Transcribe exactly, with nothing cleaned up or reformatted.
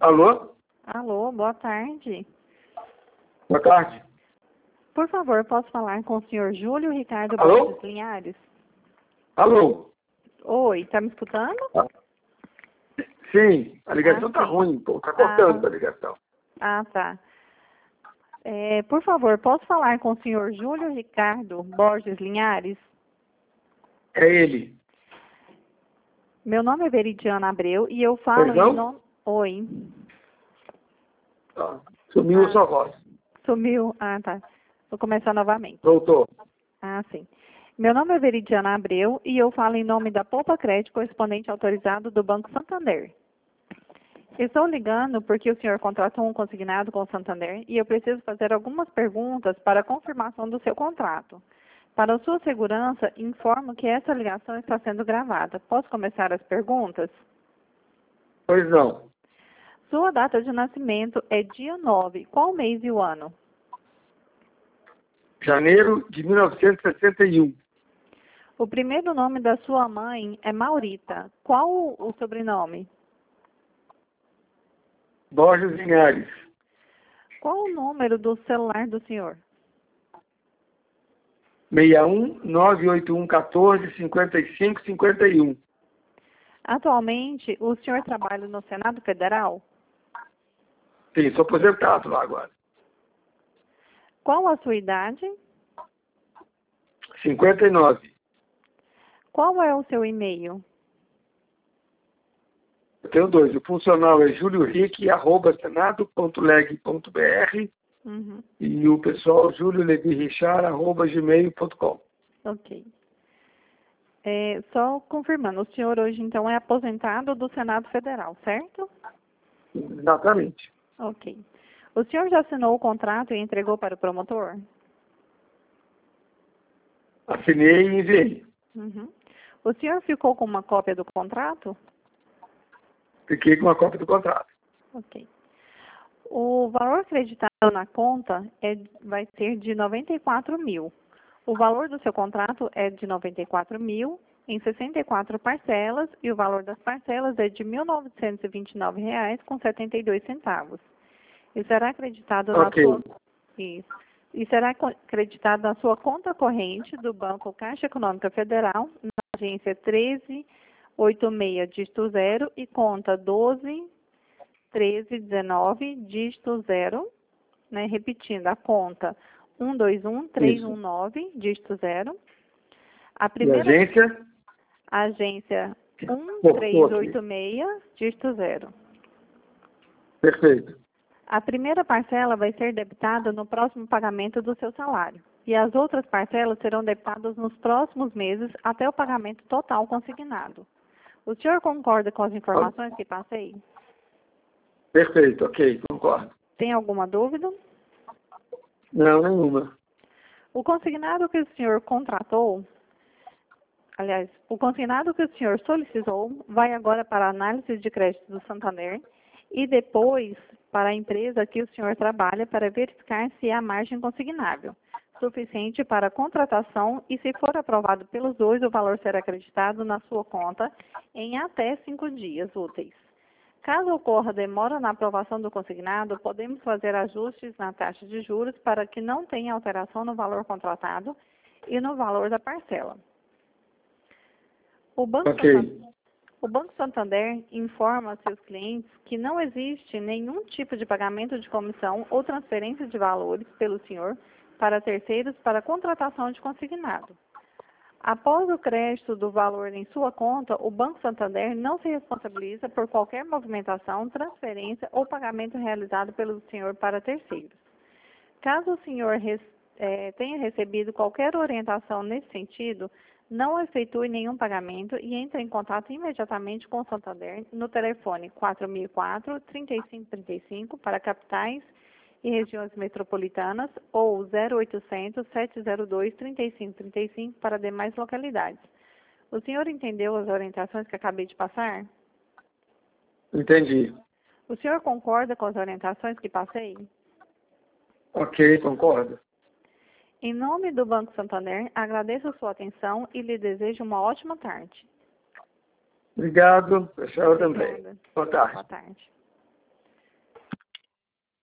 Alô? Alô, boa tarde. Boa tarde. Por favor, posso falar com o senhor Júlio Ricardo Alô? Borges Linhares? Alô? Oi, tá me escutando? Ah, sim, a ligação Ah, tá sim. ruim, pô, tá cortando Ah, a ligação. ah tá. É, por favor, posso falar com o senhor Júlio Ricardo Borges Linhares? É ele. Meu nome é Veridiana Abreu e eu falo Pois em não? nome... Oi. Ah, sumiu a Ah, sua voz. sumiu. Ah, tá. Vou começar novamente. Voltou. Ah, sim. Meu nome é Veridiana Abreu e eu falo em nome da Poupa Crédito, correspondente autorizado do Banco Santander. Estou ligando porque o senhor contratou um consignado com o Santander e eu preciso fazer algumas perguntas para a confirmação do seu contrato. Para a sua segurança, informo que essa ligação está sendo gravada. Posso começar as perguntas? Pois não. Sua data de nascimento é dia nove. Qual mês e o ano? Janeiro de mil novecentos e sessenta e um. O primeiro nome da sua mãe é Maurita. Qual o sobrenome? Borges Linhares. Qual o número do celular do senhor? seis um nove oito um um quatro cinco cinco cinco um. Atualmente, o senhor trabalha no Senado Federal? Sim, sou aposentado lá agora. Qual a sua idade? cinquenta e nove. Qual é o seu e-mail? Eu tenho dois. O funcional é julioric, arroba senado ponto leg ponto br Uhum. e o pessoal juliolevirichard, arroba gmail ponto com. Ok. É, só confirmando, o senhor hoje então é aposentado do Senado Federal, certo? Exatamente. Ok. O senhor já assinou o contrato e entregou para o promotor? Assinei e enviei. Uhum. O senhor ficou com uma cópia do contrato? Fiquei com uma cópia do contrato. Ok. O valor acreditado na conta é, vai ser de noventa e quatro mil. O valor do seu contrato é de noventa e quatro mil em sessenta e quatro parcelas e o valor das parcelas é de mil novecentos e vinte e nove reais com setenta e dois centavos. E será acreditado na Ok. sua isso. E será co- acreditado na sua conta corrente do Banco Caixa Econômica Federal, na agência treze oitenta e seis, dígito zero, e conta doze treze dezenove, dígito zero, né? Repetindo, a conta um dois um três um Isso. nove, dígito zero. A E a primeira agência? a agência Cortou aqui. um três oito seis, dígito zero. Perfeito. A primeira parcela vai ser debitada no próximo pagamento do seu salário. E as outras parcelas serão debitadas nos próximos meses até o pagamento total consignado. O senhor concorda com as informações que passei? Perfeito, ok, concordo. Tem alguma dúvida? Não, nenhuma. O consignado que o senhor contratou, aliás, o consignado que o senhor solicitou vai agora para a análise de crédito do Santander e depois para a empresa que o senhor trabalha para verificar se há margem consignável suficiente para a contratação e, se for aprovado pelos dois, o valor será acreditado na sua conta em até cinco dias úteis. Caso ocorra demora na aprovação do consignado, podemos fazer ajustes na taxa de juros para que não tenha alteração no valor contratado e no valor da parcela. O Banco Ok. Santander, o Banco Santander informa a seus clientes que não existe nenhum tipo de pagamento de comissão ou transferência de valores pelo senhor para terceiros para contratação de consignado. Após o crédito do valor em sua conta, o Banco Santander não se responsabiliza por qualquer movimentação, transferência ou pagamento realizado pelo senhor para terceiros. Caso o senhor res, eh, tenha recebido qualquer orientação nesse sentido, não efetue nenhum pagamento e entre em contato imediatamente com o Santander no telefone quatro mil e quatro, trinta e cinco trinta e cinco para capitais e regiões metropolitanas ou zero oitocentos, sete zero dois, trinta e cinco trinta e cinco para demais localidades. O senhor entendeu as orientações que acabei de passar? Entendi. O senhor concorda com as orientações que passei? Ok, concordo. Em nome do Banco Santander, agradeço a sua atenção e lhe desejo uma ótima tarde. Obrigado, pessoal também. Obrigada. Boa tarde. Boa tarde.